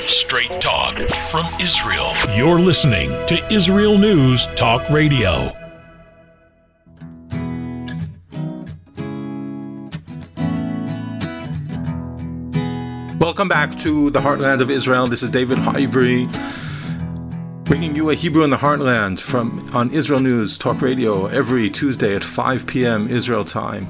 Straight talk from Israel. You're listening to Israel News Talk Radio. Welcome back to the Heartland of Israel. This is David Ha'ivri, bringing you a Hebrew in the Heartland on Israel News Talk Radio every Tuesday at 5 p.m. Israel time.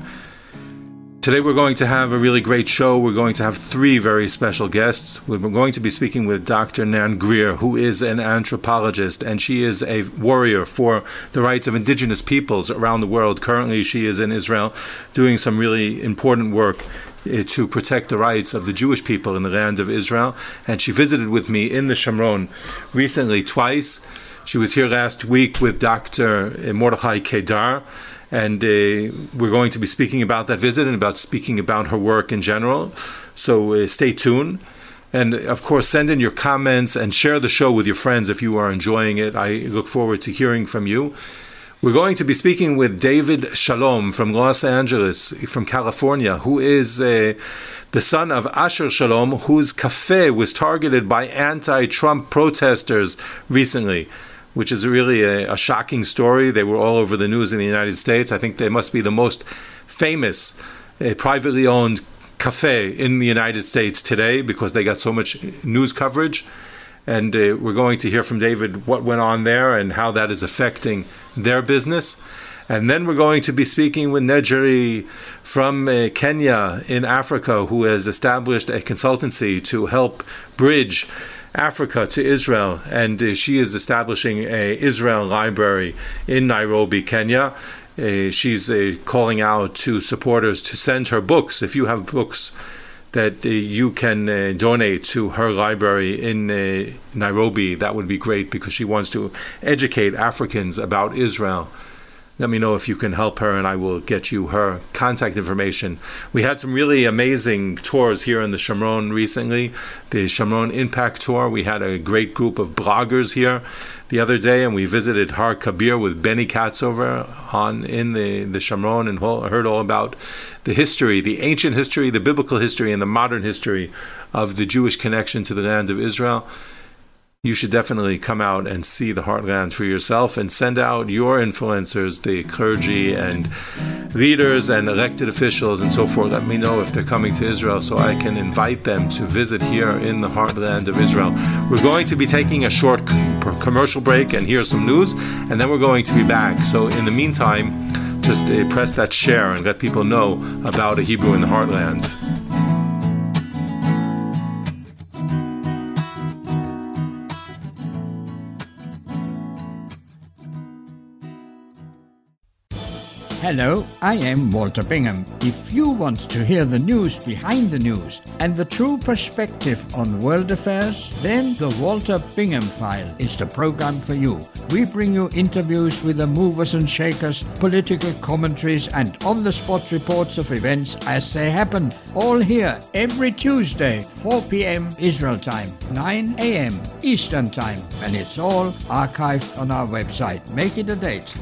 Today we're going to have a really great show. We're going to have three very special guests. We're going to be speaking with Dr. Nan Greer, who is an anthropologist, and she is a warrior for the rights of indigenous peoples around the world. Currently, she is in Israel doing some really important work to protect the rights of the Jewish people in the land of Israel. And she visited with me in the Shomron recently twice. She was here last week with Dr. Mordechai Kedar. And we're going to be speaking about that visit and speaking about her work in general. So stay tuned. And, of course, send in your comments and share the show with your friends if you are enjoying it. I look forward to hearing from you. We're going to be speaking with David Shalom from Los Angeles, from California, who is the son of Asher Shalom, whose cafe was targeted by anti-Trump protesters recently, which is really a shocking story. They were all over the news in the United States. I think they must be the most famous privately owned cafe in the United States today because they got so much news coverage. And we're going to hear from David what went on there and how that is affecting their business. And then we're going to be speaking with Nejeri from Kenya in Africa, who has established a consultancy to help bridge Africa to Israel, and she is establishing a Israel library in Nairobi, Kenya. She's calling out to supporters to send her books. If you have books that you can donate to her library in Nairobi, that would be great, because she wants to educate Africans about Israel. Let me know if you can help her, and I will get you her contact information. We had some really amazing tours here in the Shomron recently, the Shomron Impact Tour. We had a great group of bloggers here the other day, and we visited Har Kabir with Benny Katzover in the Shomron, and heard all about the history, the ancient history, the biblical history, and the modern history of the Jewish connection to the land of Israel. You should definitely come out and see the Heartland for yourself, and send out your influencers, the clergy and leaders and elected officials and so forth. Let me know if they're coming to Israel so I can invite them to visit here in the Heartland of Israel. We're going to be taking a short commercial break and hear some news, and then we're going to be back. So in the meantime, just press that share and let people know about a Hebrew in the Heartland. Hello, I am Walter Bingham. If you want to hear the news behind the news and the true perspective on world affairs, then the Walter Bingham File is the program for you. We bring you interviews with the movers and shakers, political commentaries, and on-the-spot reports of events as they happen. All here every Tuesday, 4 p.m. Israel time, 9 a.m. Eastern time. And it's all archived on our website. Make it a date.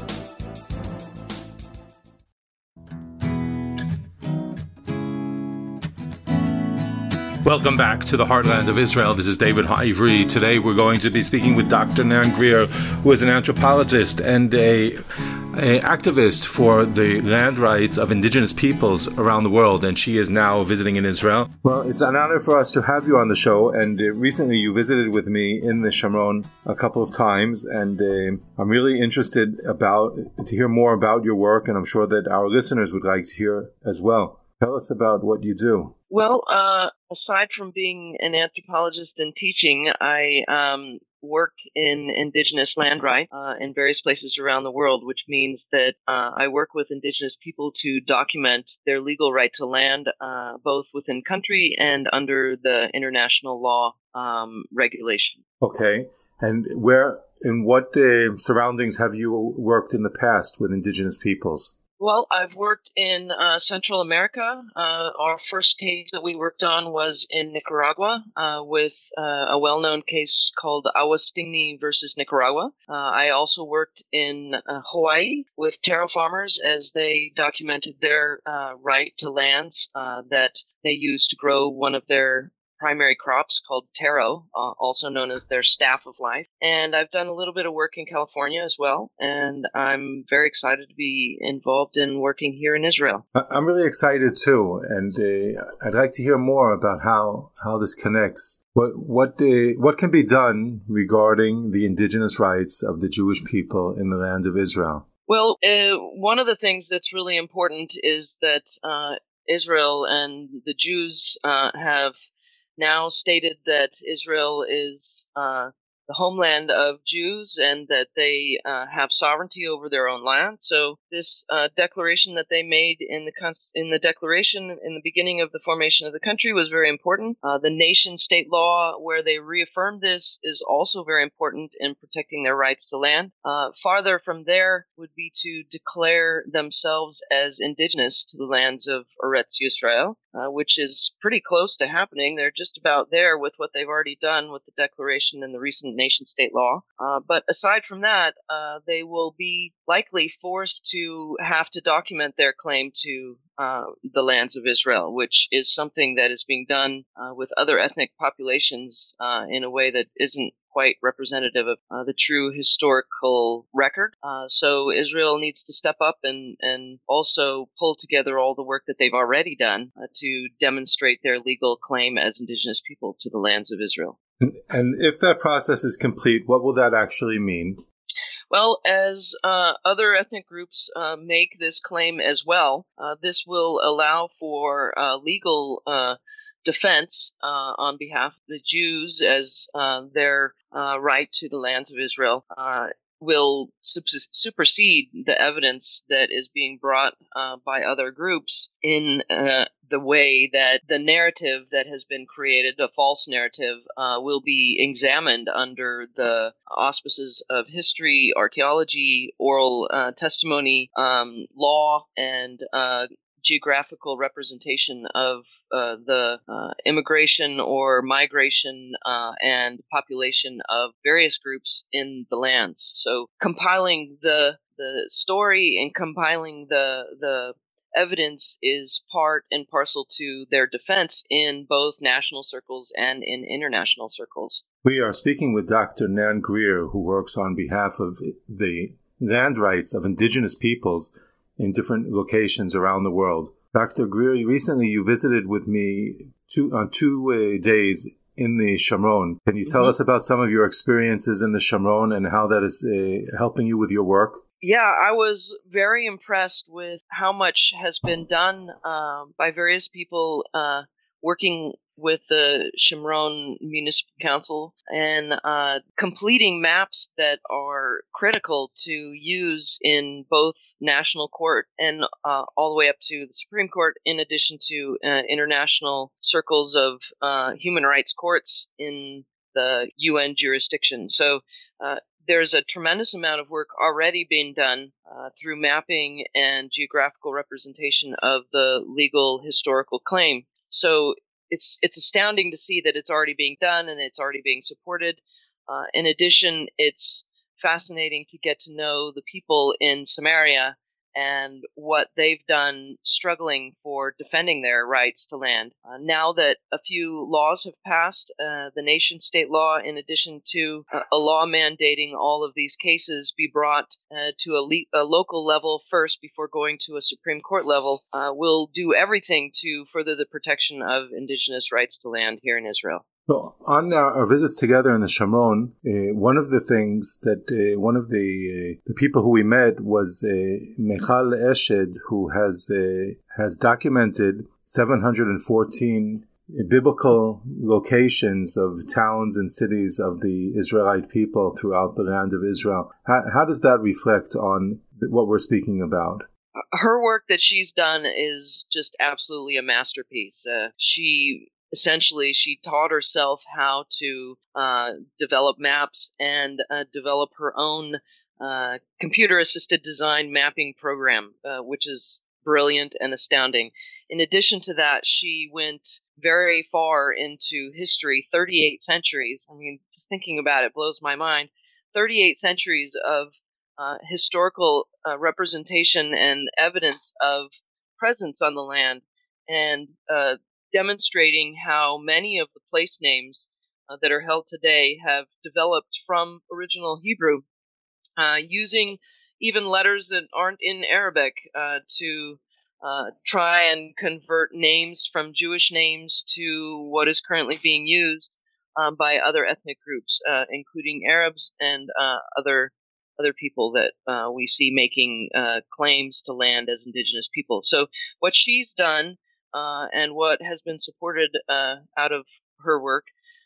Welcome back to the Heartland of Israel. This is David Ha'ivri. Today we're going to be speaking with Dr. Nan Greer, who is an anthropologist and a activist for the land rights of indigenous peoples around the world, and she is now visiting in Israel. Well, it's an honor for us to have you on the show, and recently you visited with me in the Shomron a couple of times, and I'm really interested to hear more about your work, and I'm sure that our listeners would like to hear as well. Tell us about what you do. Well, aside from being an anthropologist and teaching, I work in indigenous land rights in various places around the world, which means that I work with indigenous people to document their legal right to land, both within country and under the international law regulation. Okay. And in what surroundings have you worked in the past with indigenous peoples? Well, I've worked in Central America. Our first case that we worked on was in Nicaragua with a well-known case called Awastingni versus Nicaragua. I also worked in Hawaii with taro farmers as they documented their right to lands that they used to grow one of their primary crops called taro, also known as their staff of life. And I've done a little bit of work in California as well, and I'm very excited to be involved in working here in Israel. I'm really excited too, and I'd like to hear more about how this connects. What can be done regarding the indigenous rights of the Jewish people in the land of Israel? Well, one of the things that's really important is that Israel and the Jews have now stated that Israel is the homeland of Jews and that they have sovereignty over their own land. So this declaration that they made in the declaration in the beginning of the formation of the country was very important. The nation-state law where they reaffirmed this is also very important in protecting their rights to land. Farther from there would be to declare themselves as indigenous to the lands of Eretz Yisrael, which is pretty close to happening. They're just about there with what they've already done with the declaration and the recent nation-state law. But aside from that, they will be likely forced to have to document their claim to the lands of Israel, which is something that is being done with other ethnic populations in a way that isn't quite representative of the true historical record. So Israel needs to step up and also pull together all the work that they've already done to demonstrate their legal claim as indigenous people to the lands of Israel. And if that process is complete, what will that actually mean? Well, as other ethnic groups make this claim as well, this will allow for legal defense on behalf of the Jews as their right to the lands of Israel will supersede the evidence that is being brought by other groups in the way that the narrative that has been created, a false narrative, will be examined under the auspices of history, archaeology, oral testimony, law, and geographical representation of the immigration or migration and population of various groups in the lands. So compiling the story and compiling the evidence is part and parcel to their defense in both national circles and in international circles. We are speaking with Dr. Nan Greer, who works on behalf of the land rights of indigenous peoples in different locations around the world. Dr. Greer, recently you visited with me on two days in the Shomron. Can you tell us about some of your experiences in the Shomron and how that is helping you with your work? Yeah, I was very impressed with how much has been done by various people working with the Shomron Municipal Council and completing maps that are critical to use in both national court and all the way up to the Supreme Court, in addition to international circles of human rights courts in the UN jurisdiction. So there's a tremendous amount of work already being done through mapping and geographical representation of the legal historical claim. So it's astounding to see that it's already being done and it's already being supported. In addition, it's fascinating to get to know the people in Samaria and what they've done struggling for defending their rights to land. Now that a few laws have passed, the nation-state law, in addition to a law mandating all of these cases be brought to a local level first before going to a Supreme Court level, will do everything to further the protection of indigenous rights to land here in Israel. So on our visits together in the Shomron, one of the things that one of the people who we met was Michal Eshed, who has documented 714 biblical locations of towns and cities of the Israelite people throughout the land of Israel. How does that reflect on what we're speaking about? Her work that she's done is just absolutely a masterpiece. She taught herself how to develop maps and develop her own computer-assisted design mapping program, which is brilliant and astounding. In addition to that, she went very far into history, 38 centuries. I mean, just thinking about it blows my mind. 38 centuries of historical representation and evidence of presence on the land. And demonstrating how many of the place names that are held today have developed from original Hebrew, using even letters that aren't in Arabic to try and convert names from Jewish names to what is currently being used by other ethnic groups, including Arabs and other people that we see making claims to land as indigenous people. So what she's done and what has been supported out of her work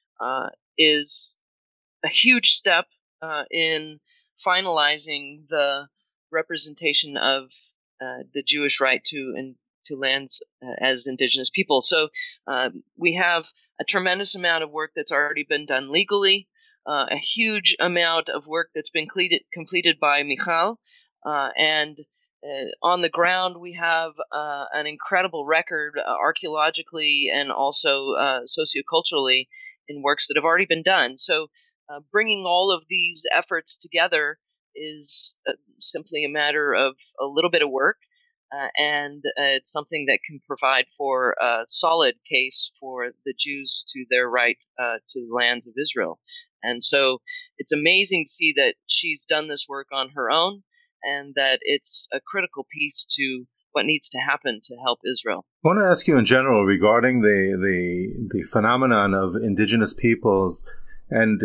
is a huge step in finalizing the representation of the Jewish right to lands as indigenous people. So we have a tremendous amount of work that's already been done legally, a huge amount of work that's been completed by Michal, and on the ground we have an incredible record archaeologically and also socioculturally in works that have already been done. So bringing all of these efforts together is simply a matter of a little bit of work, and it's something that can provide for a solid case for the Jews to their right to the lands of Israel. And so it's amazing to see that she's done this work on her own, and that it's a critical piece to what needs to happen to help Israel. I want to ask you in general regarding the phenomenon of indigenous peoples and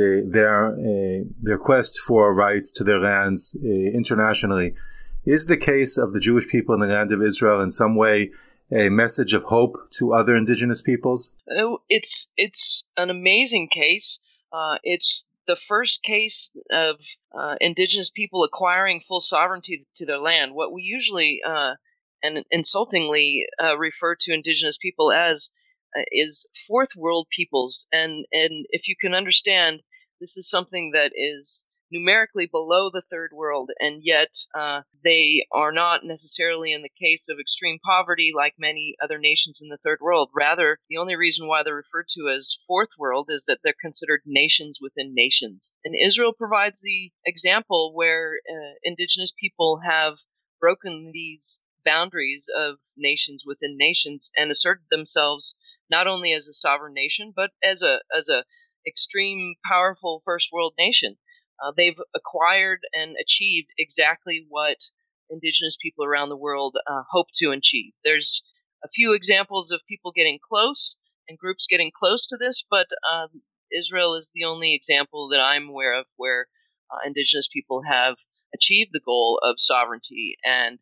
their quest for rights to their lands internationally. Is the case of the Jewish people in the land of Israel in some way a message of hope to other indigenous peoples? It's an amazing case. It's the first case of indigenous people acquiring full sovereignty to their land. What we usually and insultingly refer to indigenous people as is fourth world peoples. And if you can understand, this is something that is numerically below the third world, and yet they are not necessarily in the case of extreme poverty like many other nations in the third world. Rather, the only reason why they're referred to as fourth world is that they're considered nations within nations. And Israel provides the example where indigenous people have broken these boundaries of nations within nations and asserted themselves not only as a sovereign nation, but as a extreme, powerful first world nation. They've acquired and achieved exactly what indigenous people around the world hope to achieve. There's a few examples of people getting close and groups getting close to this, but Israel is the only example that I'm aware of where indigenous people have achieved the goal of sovereignty and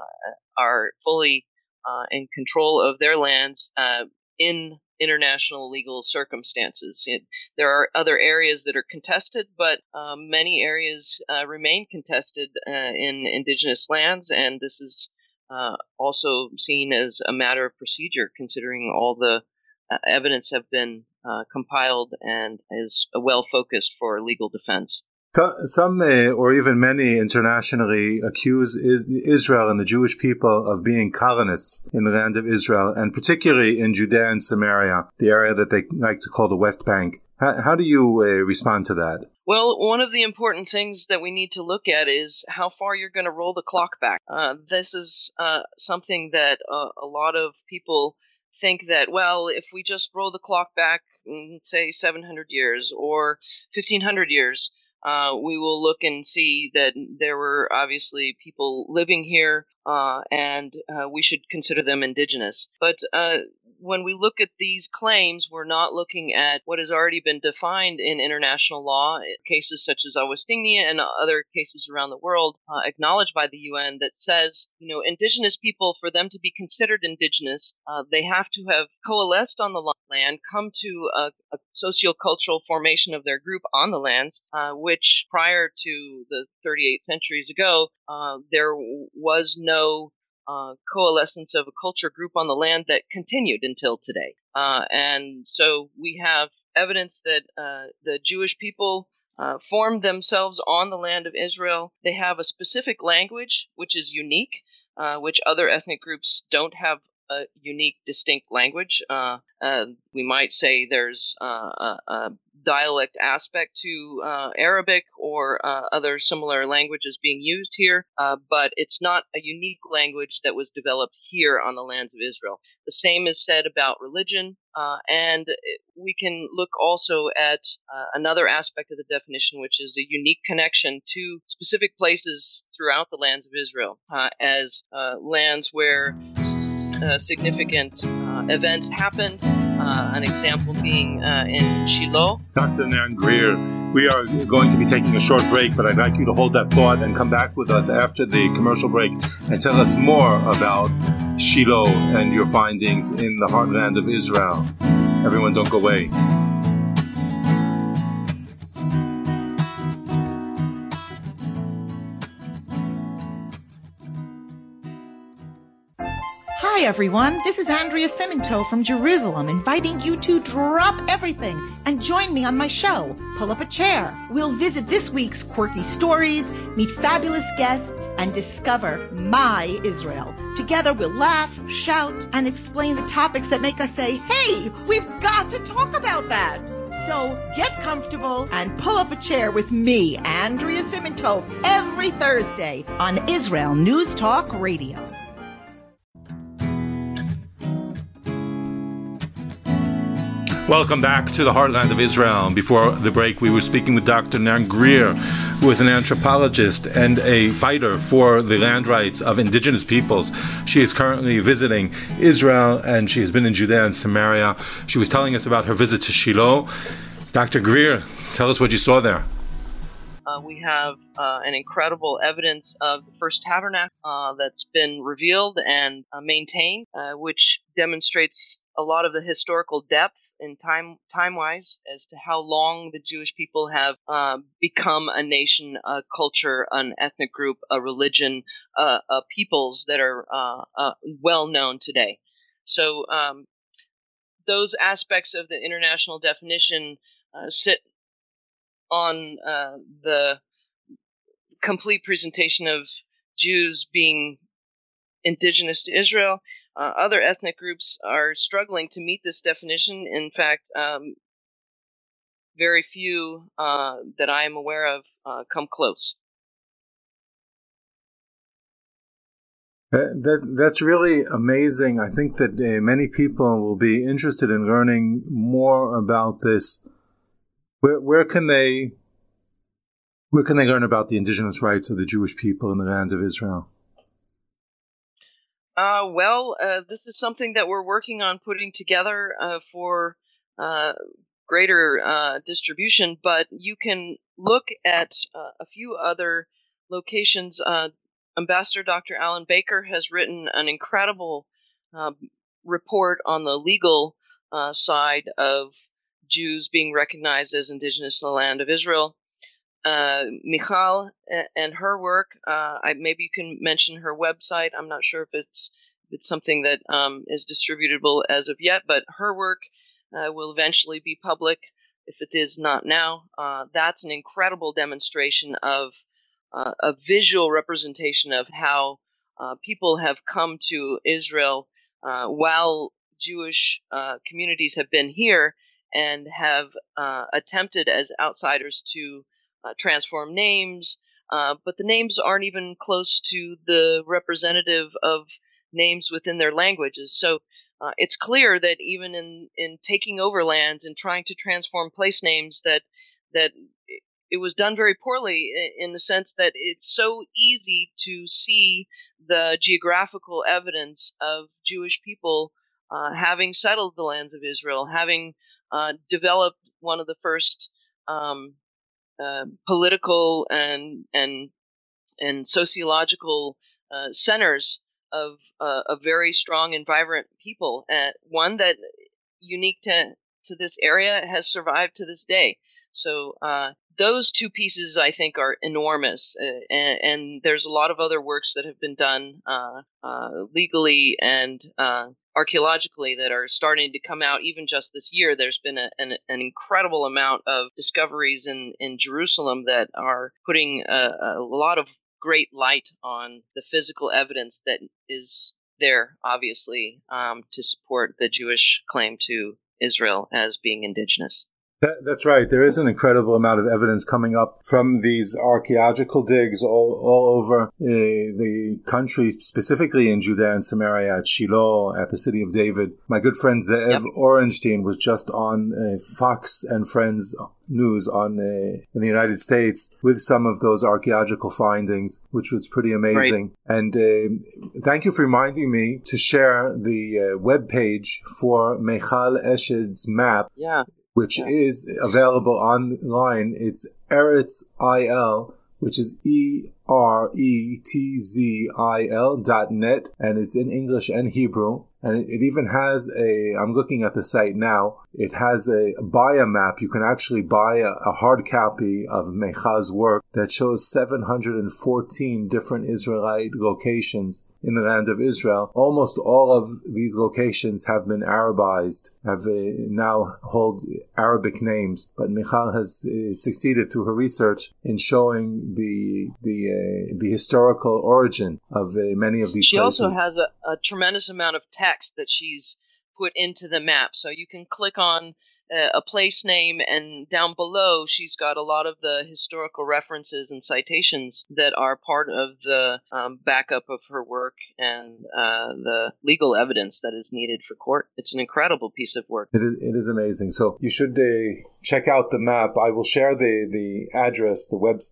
are fully in control of their lands in international legal circumstances. There are other areas that are contested, but many areas remain contested in indigenous lands, and this is also seen as a matter of procedure, considering all the evidence have been compiled and is well focused for legal defense. Some or even many internationally accuse Israel and the Jewish people of being colonists in the land of Israel, and particularly in Judea and Samaria, the area that they like to call the West Bank. How do you respond to that? Well, one of the important things that we need to look at is how far you're going to roll the clock back. This is something that a lot of people think that, well, if we just roll the clock back, say 700 years or 1500 years, we will look and see that there were obviously people living here, and we should consider them indigenous. But when we look at these claims, we're not looking at what has already been defined in international law, cases such as Awastingnia and other cases around the world acknowledged by the UN that says, indigenous people, for them to be considered indigenous, they have to have coalesced on the land, come to a sociocultural formation of their group on the lands, which prior to the 38 centuries ago, there was no coalescence of a culture group on the land that continued until today. And so we have evidence that the Jewish people formed themselves on the land of Israel. They have a specific language, which is unique, which other ethnic groups don't have a unique, distinct language. We might say there's a dialect aspect to Arabic or other similar languages being used here, but it's not a unique language that was developed here on the lands of Israel. The same is said about religion, and we can look also at another aspect of the definition, which is a unique connection to specific places throughout the lands of Israel as lands where significant events happened. An example being in Shiloh. Dr. Ner Greer, we are going to be taking a short break, but I'd like you to hold that thought and come back with us after the commercial break and tell us more about Shiloh and your findings in the heartland of Israel. Everyone, don't go away. Hi everyone, this is Andrea Simento from Jerusalem, inviting you to drop everything and join me on my show, Pull Up a Chair. We'll visit this week's quirky stories, meet fabulous guests, and discover my Israel. Together we'll laugh, shout, and explain the topics that make us say, hey, we've got to talk about that. So get comfortable and pull up a chair with me, Andrea Simento, every Thursday on Israel News Talk Radio. Welcome back to the Heartland of Israel. Before the break, we were speaking with Dr. Ner Greer, who is an anthropologist and a fighter for the land rights of indigenous peoples. She is currently visiting Israel, and she has been in Judea and Samaria. She was telling us about her visit to Shiloh. Dr. Greer, tell us what you saw there. We have an incredible evidence of the first tabernacle that's been revealed and maintained, which demonstrates a lot of the historical depth in time-wise as to how long the Jewish people have become a nation, a culture, an ethnic group, a religion, peoples that are well known today. So those aspects of the international definition sit on the complete presentation of Jews being indigenous to Israel. Other ethnic groups are struggling to meet this definition. In fact, very few that I am aware of come close. That's really amazing. I think that many people will be interested in learning more about this. Where can they learn about the indigenous rights of the Jewish people in the land of Israel? This is something that we're working on putting together for greater distribution, but you can look at a few other locations. Ambassador Dr. Alan Baker has written an incredible report on the legal side of Jews being recognized as indigenous in the land of Israel. Michal and her work, maybe you can mention her website. I'm not sure if it's something that is distributable as of yet, but her work will eventually be public if it is not now. That's an incredible demonstration of a visual representation of how people have come to Israel while Jewish communities have been here and have attempted as outsiders to transform names, but the names aren't even close to the representative of names within their languages. So it's clear that even in taking over lands and trying to transform place names, that it was done very poorly in the sense that it's so easy to see the geographical evidence of Jewish people having settled the lands of Israel, having developed one of the first political and sociological centers of a very strong and vibrant people, one that unique to this area has survived to this day. So those two pieces, I think, are enormous, and there's a lot of other works that have been done legally and archaeologically that are starting to come out. Even just this year, there's been an incredible amount of discoveries in Jerusalem that are putting a lot of great light on the physical evidence that is there, obviously, to support the Jewish claim to Israel as being indigenous. That's right. There is an incredible amount of evidence coming up from these archaeological digs all over the country, specifically in Judea and Samaria, at Shiloh, at the city of David. My good friend Ze'ev Orenstein was just on Fox and Friends News in the United States with some of those archaeological findings, which was pretty amazing. Right. And thank you for reminding me to share the web page for Michal Eshed's map. Yeah. Which is available online. It's EretzIL, which is ERETZIL.net, and it's in English and Hebrew. And it even has I'm looking at the site now, it has buy a map. You can actually buy a hard copy of Michal's work that shows 714 different Israelite locations in the land of Israel. Almost all of these locations have been Arabized, now hold Arabic names. But Michal has succeeded through her research in showing the historical origin of many of these places. She also has a tremendous amount of text that she's put into the map. So you can click on a place name, and down below she's got a lot of the historical references and citations that are part of the backup of her work and the legal evidence that is needed for court. It's an incredible piece of work. It is amazing. So you should check out the map. I will share the address, the web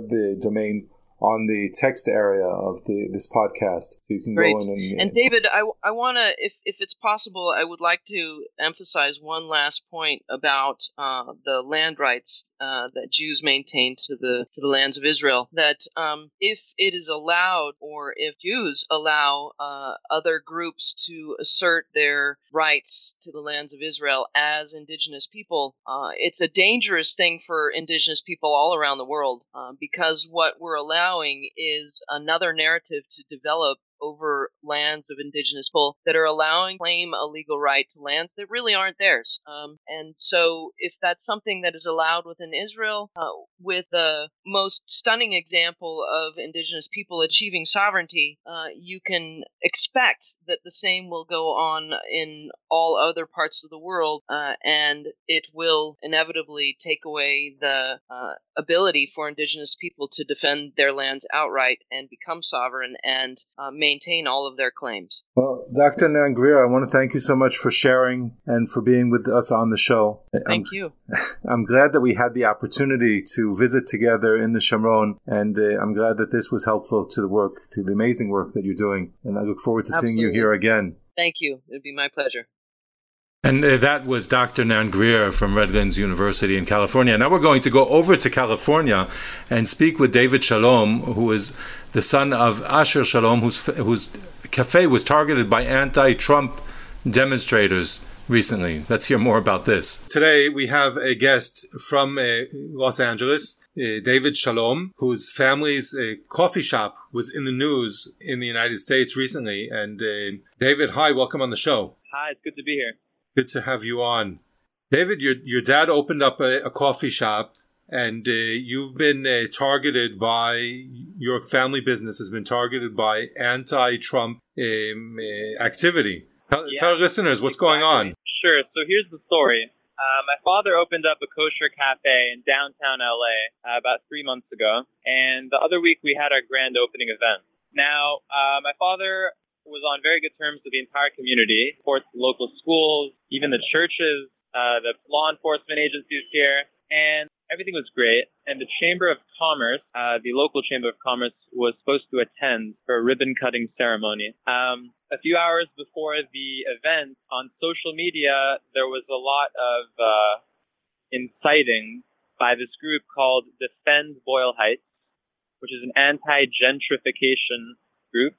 domain on the text area of this podcast. You can Great. Go in and David, I want to, if it's possible, I would like to emphasize one last point about the land rights that Jews maintain to the lands of Israel. That if it is allowed, or if Jews allow other groups to assert their rights to the lands of Israel as indigenous people, it's a dangerous thing for indigenous people all around the world, because what we're allowing is another narrative to develop over lands of indigenous people that are claim a legal right to lands that really aren't theirs. And so if that's something that is allowed within Israel, with the most stunning example of indigenous people achieving sovereignty, you can expect that the same will go on in all other parts of the world, and it will inevitably take away the ability for indigenous people to defend their lands outright and become sovereign and maintain all of their claims. Well, Dr. Nan Greer, I want to thank you so much for sharing and for being with us on the show. Thank you. I'm glad that we had the opportunity to visit together in the Shomron, and I'm glad that this was helpful to the amazing work that you're doing. And I look forward to seeing you here again. Thank you. It would be my pleasure. And that was Dr. Nan Greer from Redlands University in California. Now we're going to go over to California and speak with David Shalom, who is the son of Asher Shalom, whose cafe was targeted by anti-Trump demonstrators recently. Let's hear more about this. Today we have a guest from Los Angeles, David Shalom, whose family's coffee shop was in the news in the United States recently. And David, hi, welcome on the show. Hi, it's good to be here. Good to have you on. David, your dad opened up a coffee shop, and you've been targeted by, your family business has been targeted by anti-Trump activity. Tell listeners what's going on. Sure. So here's the story. My father opened up a kosher cafe in downtown LA about 3 months ago, and the other week we had our grand opening event. Now, my father was on very good terms with the entire community, supports the local schools, even the churches, the law enforcement agencies here, and everything was great. And the Chamber of Commerce, the local Chamber of Commerce, was supposed to attend for a ribbon-cutting ceremony. A few hours before the event, on social media, there was a lot of inciting by this group called Defend Boyle Heights, which is an anti-gentrification group,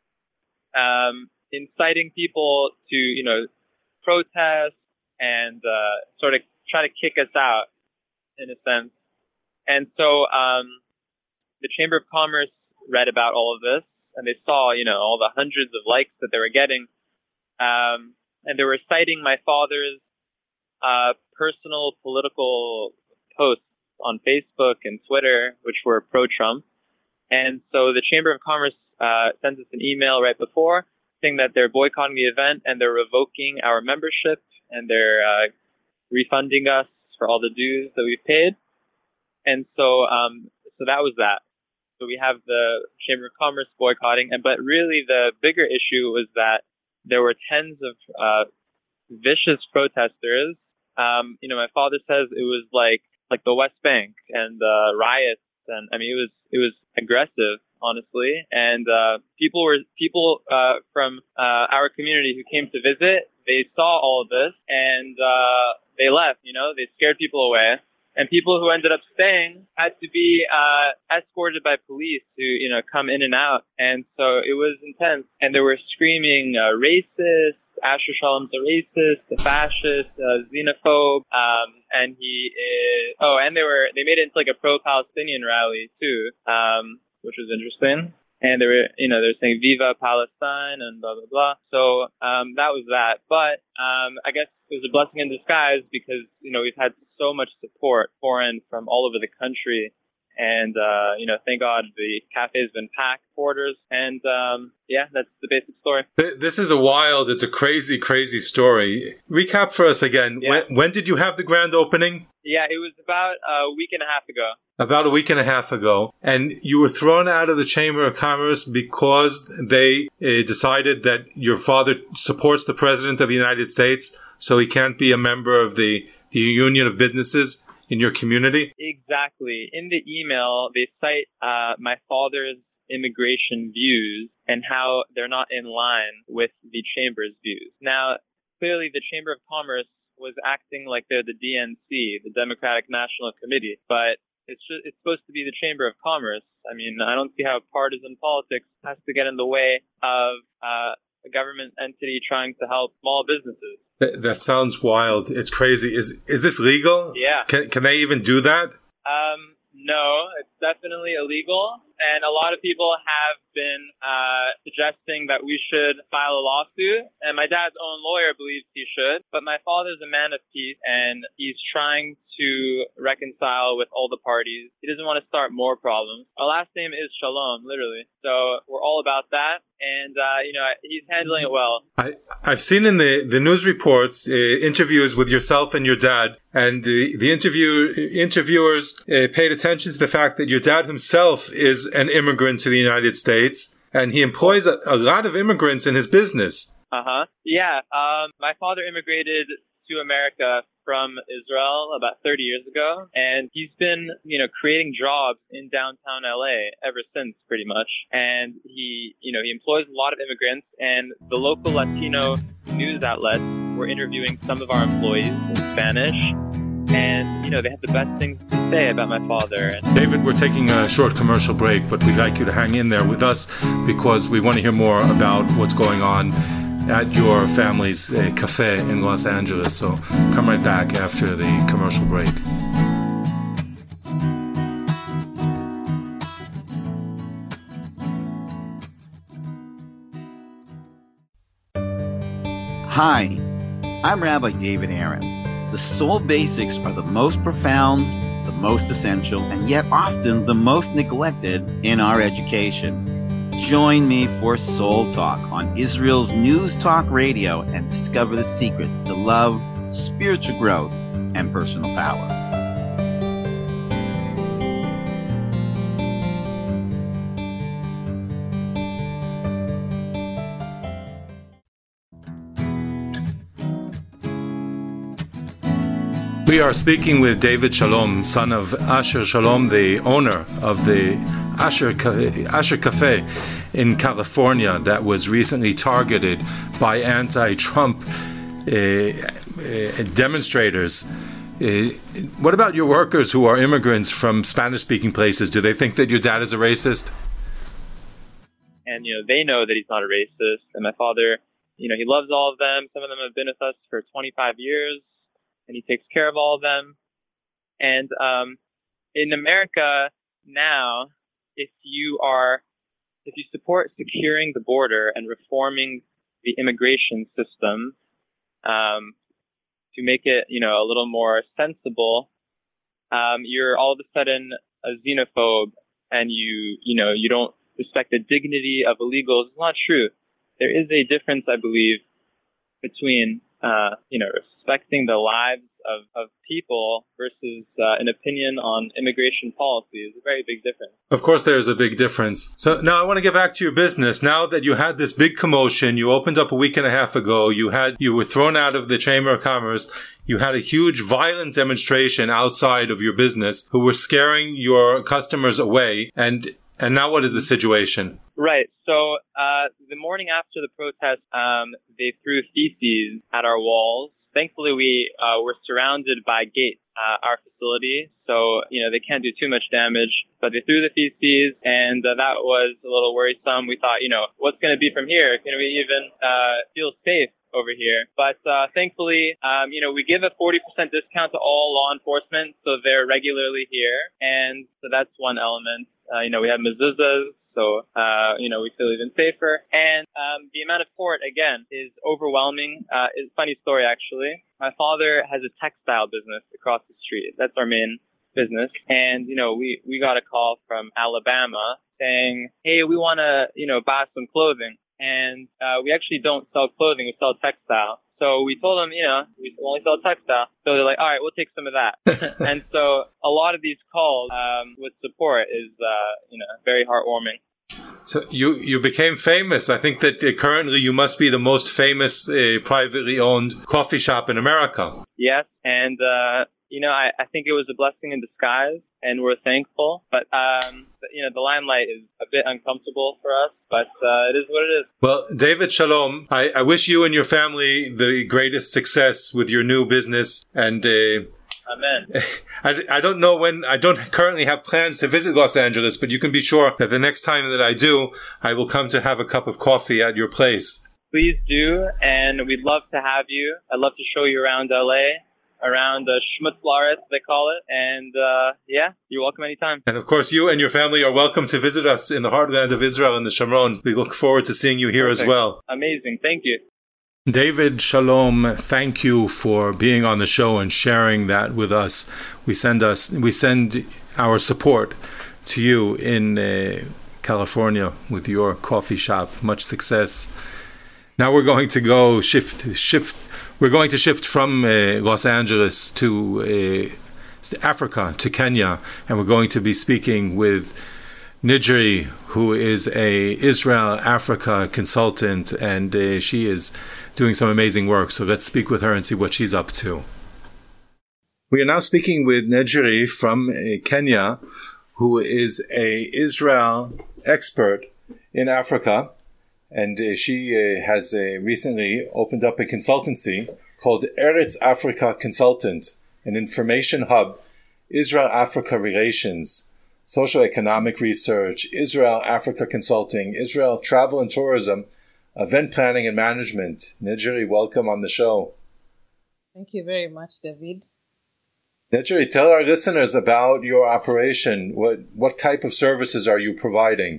inciting people to, protest and sort of try to kick us out, in a sense. And so the Chamber of Commerce read about all of this, and they saw, all the hundreds of likes that they were getting. And they were citing my father's personal political posts on Facebook and Twitter, which were pro-Trump. And so the Chamber of Commerce sent us an email right before saying that they're boycotting the event and they're revoking our membership and they're refunding us for all the dues that we paid. And so that was that. So we have the Chamber of Commerce boycotting, but really the bigger issue was that there were tens of vicious protesters. My father says it was like the West Bank and riots, and I mean it was aggressive, honestly. And people from our community who came to visit, they saw all of this and they left. They scared people away. And people who ended up staying had to be escorted by police to, come in and out. And so it was intense. And they were screaming racist, Asher Shalom's a racist, a fascist, xenophobe. And he is, and they made it into like a pro-Palestinian rally too, which was interesting. And they were, they're saying Viva Palestine and blah, blah, blah. So, that was that. But, I guess it was a blessing in disguise because, we've had so much support foreign from all over the country. And, thank God the cafe has been packed, quarters. And, that's the basic story. This is it's a crazy, crazy story. Recap for us again. Yeah. When did you have the grand opening? Yeah, it was about a week and a half ago. About a week and a half ago. And you were thrown out of the Chamber of Commerce because they decided that your father supports the President of the United States, so he can't be a member of the Union of Businesses in your community? Exactly. In the email, they cite my father's immigration views and how they're not in line with the Chamber's views. Now, clearly the Chamber of Commerce was acting like they're the DNC, the Democratic National Committee, but it's supposed to be the Chamber of Commerce. I mean, I don't see how partisan politics has to get in the way of a government entity trying to help small businesses. That sounds wild. It's crazy. Is this legal? Yeah. Can they even do that? No, it's definitely illegal. And a lot of people have been suggesting that we should file a lawsuit. And my dad's own lawyer believes he should. But my father's a man of peace, and he's trying to reconcile with all the parties. He doesn't want to start more problems. Our last name is Shalom, literally. So we're all about that. And, he's handling it well. I've seen in the news reports interviews with yourself and your dad, and the interviewers paid attention to the fact that your dad himself is an immigrant to the United States, and he employs a lot of immigrants in his business. Yeah. My father immigrated to America from Israel about 30 years ago, and he's been, creating jobs in downtown LA ever since, pretty much. And he employs a lot of immigrants, and the local Latino news outlets were interviewing some of our employees in Spanish, and, they have the best things to say about my father. David, we're taking a short commercial break, but we'd like you to hang in there with us because we want to hear more about what's going on at your family's cafe in Los Angeles. So come right back after the commercial break. Hi, I'm Rabbi David Aaron. The soul basics are the most profound, the most essential, and yet often the most neglected in our education. Join me for Soul Talk on Israel's News Talk Radio and discover the secrets to love, spiritual growth, and personal power. We are speaking with David Shalom, son of Asher Shalom, the owner of the Asher Cafe in California that was recently targeted by anti-Trump demonstrators. What about your workers who are immigrants from Spanish-speaking places? Do they think that your dad is a racist? And, they know that he's not a racist. And my father, he loves all of them. Some of them have been with us for 25 years, and he takes care of all of them. And in America now, if you support securing the border and reforming the immigration system to make it, a little more sensible, you're all of a sudden a xenophobe, and you don't respect the dignity of illegals. It's not true. There is a difference, I believe, between respecting the lives of people versus an opinion on immigration policy is a very big difference. Of course, there's a big difference. So now I want to get back to your business. Now that you had this big commotion, you opened up a week and a half ago, you were thrown out of the Chamber of Commerce, you had a huge violent demonstration outside of your business who were scaring your customers away. And now what is the situation? Right. So the morning after the protest, they threw feces at our walls. Thankfully, we were surrounded by gates at our facility, so they can't do too much damage. But they threw the feces, and that was a little worrisome. We thought, what's going to be from here? Can we even feel safe over here? But thankfully, we give a 40% discount to all law enforcement, so they're regularly here, and so that's one element. We have mezuzahs. So, we feel even safer. And the amount of support, again, is overwhelming. It's a funny story, actually. My father has a textile business across the street. That's our main business. And, we got a call from Alabama saying, hey, we want to, buy some clothing. And we actually don't sell clothing. We sell textile. So we told them, we only sell textile. So they're like, all right, we'll take some of that. And so a lot of these calls with support is, very heartwarming. So you became famous. I think that currently you must be the most famous privately owned coffee shop in America. Yes, and I think it was a blessing in disguise, and we're thankful. But the limelight is a bit uncomfortable for us, but it is what it is. Well, David Shalom, I wish you and your family the greatest success with your new business, and Amen. I don't know when. I don't currently have plans to visit Los Angeles, but you can be sure that the next time that I do, I will come to have a cup of coffee at your place. Please do, and we'd love to have you. I'd love to show you around LA, around Schmutzlaretz, they call it, and you're welcome anytime. And of course, you and your family are welcome to visit us in the heartland of Israel in the Shamron. We look forward to seeing you here as well. Amazing. Thank you. David Shalom, thank you for being on the show and sharing that with us. We send our support to you in California with your coffee shop. Much success. Now we're going to shift. We're going to shift from Los Angeles to Africa, to Kenya, and we're going to be speaking with Nidri, who is a Israel-Africa consultant, and she is doing some amazing work. So let's speak with her and see what she's up to. We are now speaking with Nidri from Kenya, who is a Israel expert in Africa, and she has recently opened up a consultancy called Eretz Africa Consultant, an information hub, Israel-Africa relations, socioeconomic research, Israel-Africa consulting, Israel travel and tourism, event planning and management. Nidri, welcome on the show. Thank you very much, David. Nidri, tell our listeners about your operation. What type of services are you providing?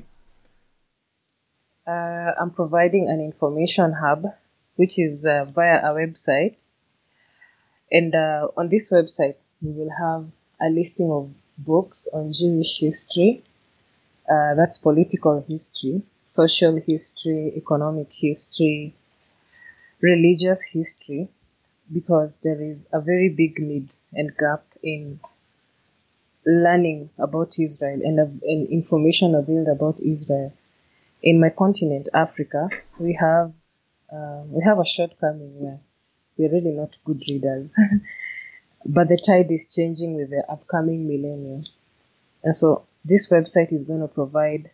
I'm providing an information hub, which is via our website. And on this website, we will have a listing of books on Jewish history, that's political history, social history, economic history, religious history, because there is a very big need and gap in learning about Israel and information available about Israel. In my continent, Africa, we have a shortcoming where we're really not good readers. But the tide is changing with the upcoming millennium. And so this website is going to provide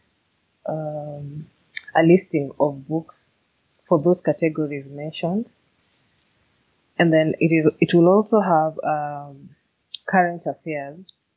a listing of books for those categories mentioned. And then it will also have current affairs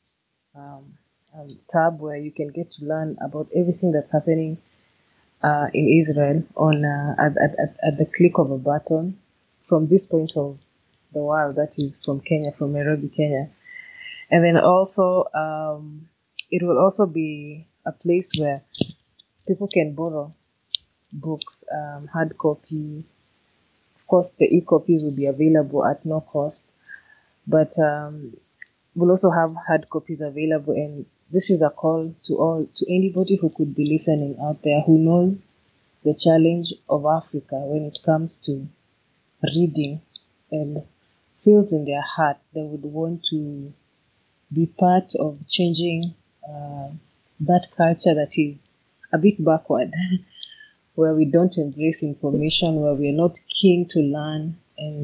tab where you can get to learn about everything that's happening in Israel on at the click of a button from this point of the world, that is from Kenya, from Nairobi, Kenya. And then also it will also be a place where people can borrow books, hard copy. Of course, the e-copies will be available at no cost, but we'll also have hard copies available. And this is a call to anybody who could be listening out there who knows the challenge of Africa when it comes to reading and feels in their heart they would want to be part of changing that culture that is a bit backward, where we don't embrace information, where we are not keen to learn,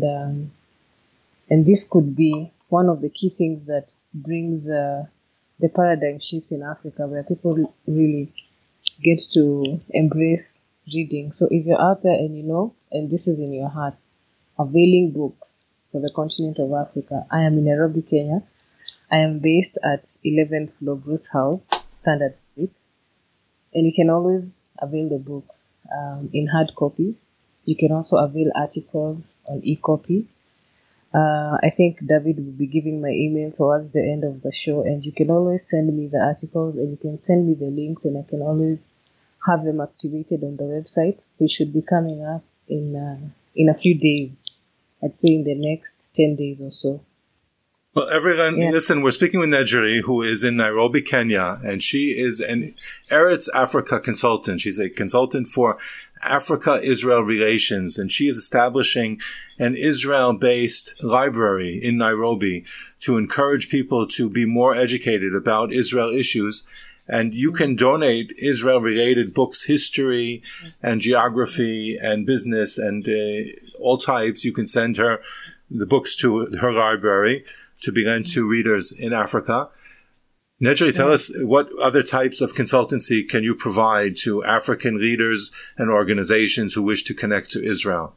and this could be one of the key things that brings the paradigm shift in Africa, where people really get to embrace reading. So if you're out there and you know, and this is in your heart, availing books for the continent of Africa, I am in Nairobi, Kenya. I am based at 11th floor Bruce House, Standard Street, and you can always avail the books in hard copy. You can also avail articles on e-copy. I think David will be giving my email towards the end of the show, and you can always send me the articles, and you can send me the links, and I can always have them activated on the website, which should be coming up in a few days. I'd say in the next 10 days or so. Well, everyone, listen, we're speaking with Nejeri, who is in Nairobi, Kenya, and she is an Eretz Africa consultant. She's a consultant for Africa-Israel relations, and she is establishing an Israel-based library in Nairobi to encourage people to be more educated about Israel issues. And you can donate Israel-related books, history and geography and business and all types. You can send her the books to her library to be lent to readers in Africa. Nejeri, tell us what other types of consultancy can you provide to African leaders and organizations who wish to connect to Israel?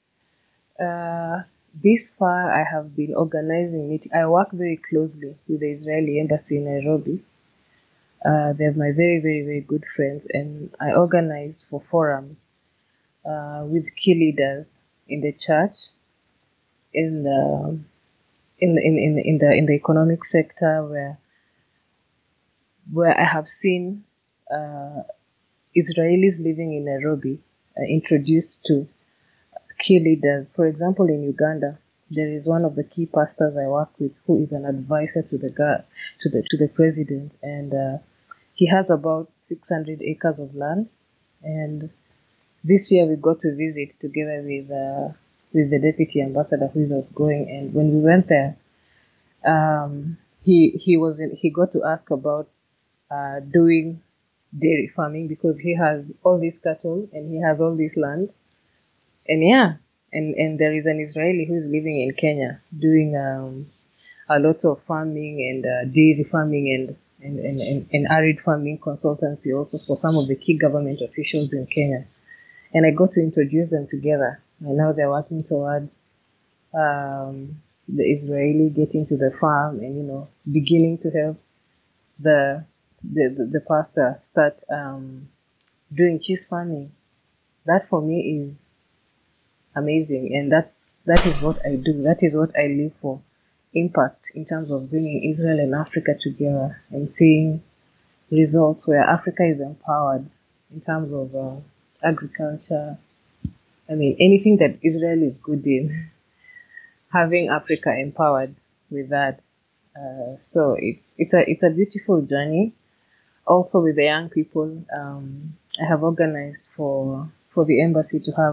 This far, I have been organizing meetings. I work very closely with the Israeli embassy in Nairobi. They're my very, very, very good friends, and I organized for forums with key leaders in the church, in the economic sector, where I have seen Israelis living in Nairobi introduced to key leaders. For example, in Uganda, there is one of the key pastors I work with who is an advisor to the president, and he has about 600 acres of land. And this year we got to visit together with the deputy ambassador who is outgoing. And when we went there, he got to ask about doing dairy farming, because he has all these cattle and he has all this land. And there is an Israeli who is living in Kenya doing a lot of farming and dairy farming and arid farming consultancy also for some of the key government officials in Kenya. And I got to introduce them together. And now they're working towards the Israeli getting to the farm and, beginning to help the pastor start doing cheese farming. That for me is amazing. And that is what I do. That is what I live for. Impact in terms of bringing Israel and Africa together and seeing results where Africa is empowered in terms of agriculture. I mean, anything that Israel is good in, having Africa empowered with that. So it's a beautiful journey. Also with the young people, I have organized for the embassy to have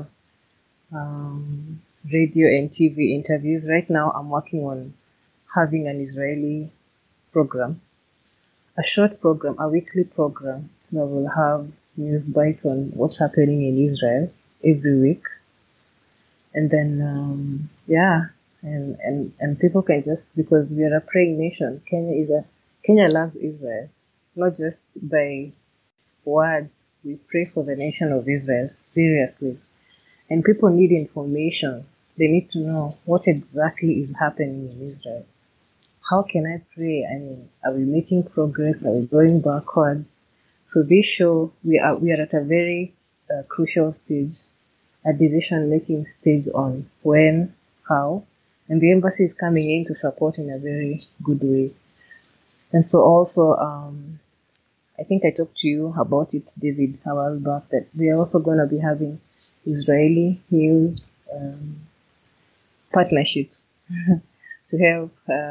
radio and TV interviews. Right now, I'm working on having an Israeli program, a short program, a weekly program that will have news bites on what's happening in Israel every week. And then, and people can just, because we are a praying nation, Kenya loves Israel, not just by words. We pray for the nation of Israel, seriously. And people need information. They need to know what exactly is happening in Israel. How can I pray? I mean, are we making progress? Are we going backwards? So this show, we are at a very crucial stage, a decision-making stage on when, how, and the embassy is coming in to support in a very good way. And so also, I think I talked to you about it, David, a while back, that we are also going to be having Israeli new partnerships to help.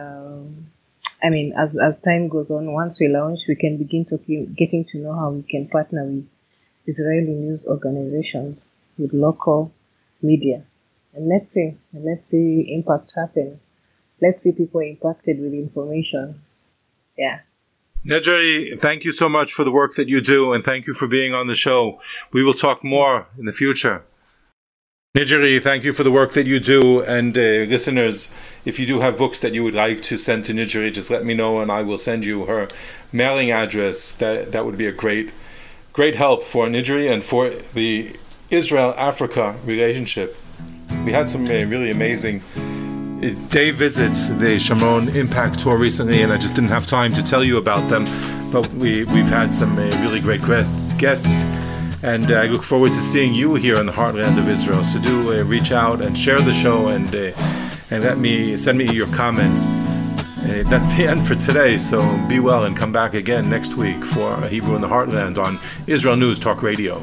As time goes on, once we launch, we can begin getting to know how we can partner with Israeli news organizations, with local media, and let's see impact happen let's see people impacted with information. Yeah. Nejeri, thank you so much for the work that you do, and thank you for being on the show. We will talk more in the future. Nejeri, thank you for the work that you do, and listeners, if you do have books that you would like to send to Nejeri, just let me know and I will send you her mailing address. That would be a great help for Nejeri and for the Israel-Africa relationship. We had some really amazing day visits, the Sharon Impact Tour recently, and I just didn't have time to tell you about them, but we've had some really great guests, and I look forward to seeing you here in the heartland of Israel. So do reach out and share the show, and send me your comments. That's the end for today, so be well and come back again next week for Hebrew in the Heartland on Israel News Talk Radio.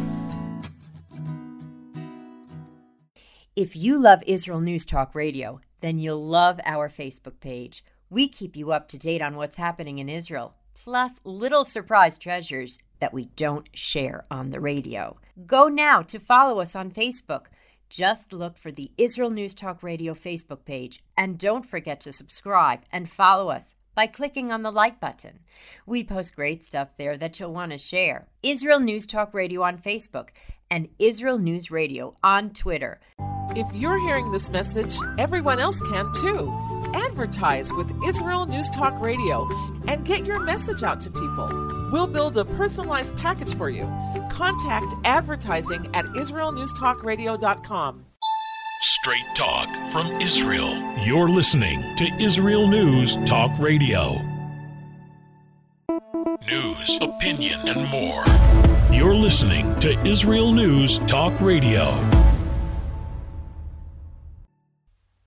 If you love Israel News Talk Radio, then you'll love our Facebook page. We keep you up to date on what's happening in Israel, plus little surprise treasures that we don't share on the radio. Go now to follow us on Facebook. Just look for the Israel News Talk Radio Facebook page, and don't forget to subscribe and follow us by clicking on the like button. We post great stuff there that you'll want to share. Israel News Talk Radio on Facebook and Israel News Radio on Twitter. If you're hearing this message, everyone else can too. Advertise with Israel News Talk Radio and get your message out to people. We'll build a personalized package for you. Contact advertising at israelnewstalkradio.com. Straight talk from Israel. You're listening to Israel News Talk Radio. News, opinion, and more. You're listening to Israel News Talk Radio.